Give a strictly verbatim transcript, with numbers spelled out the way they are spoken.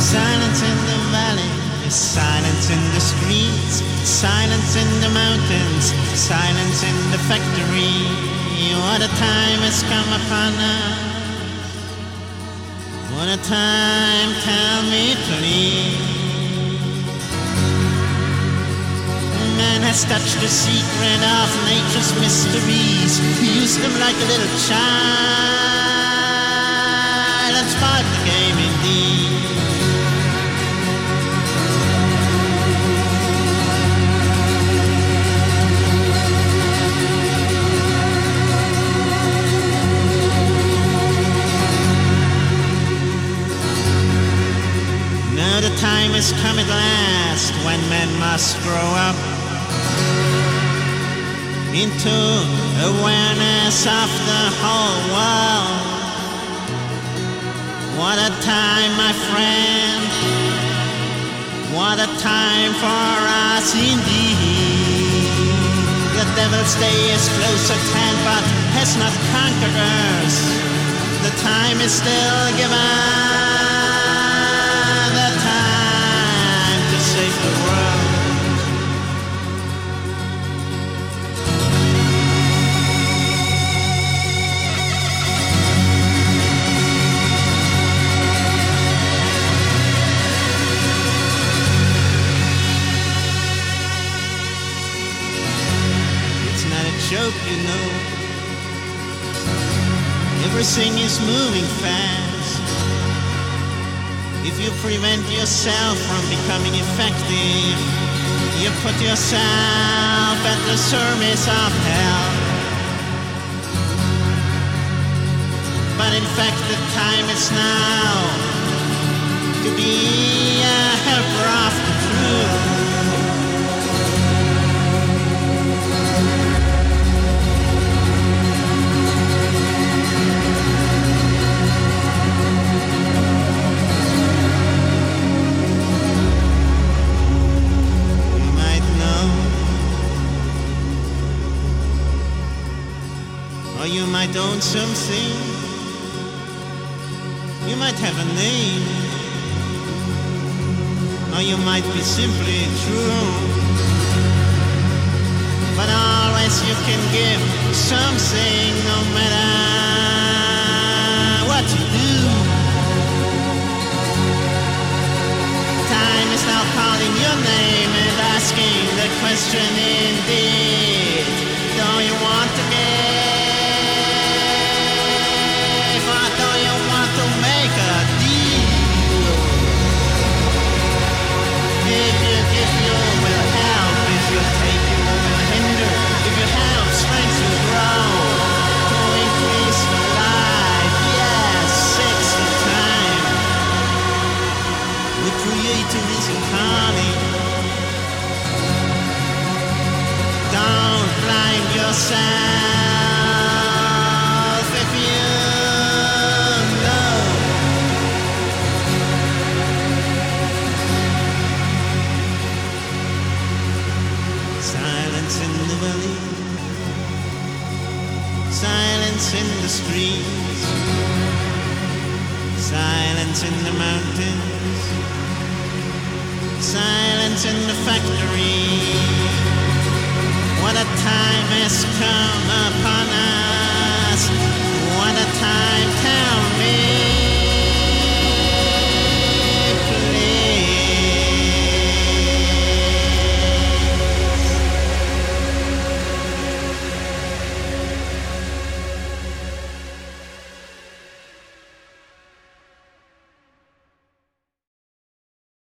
Silence in the valley, silence in the streets, silence in the mountains, silence in the factory. What a time has come upon us. What a time, tell me please. Man has touched the secret of nature's mysteries. He used them like a little child and spoiled the game indeed. Now the time has come at last when men must grow up into awareness of the whole world. What a time, my friend. What a time for us indeed. The devil's day is close at hand, but has not conquered us. The time is still given. The time to save the world. Joke, you know. Everything is moving fast. If you prevent yourself from becoming effective, you put yourself at the service of hell. But in fact, the time is now to be a helper of the truth. You might own something. You might have a name. Or you might be simply true. But always you can give something no matter what you do. Time is now calling your name and asking the question indeed. Do you want to give? Don't blind yourself if you know. Silence in the valley, silence in the streets, silence in the mountains, silence in the factory. What a time has come upon us.